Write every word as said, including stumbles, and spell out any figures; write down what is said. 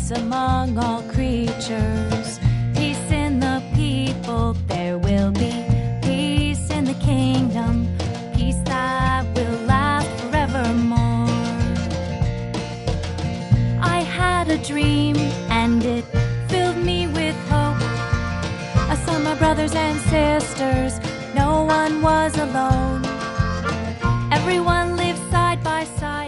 peace among all creatures, peace in the people. There will be peace in the kingdom, peace that will last forevermore. I had a dream and it filled me with hope. I saw my brothers and sisters, no one was alone. Everyone lived side by side.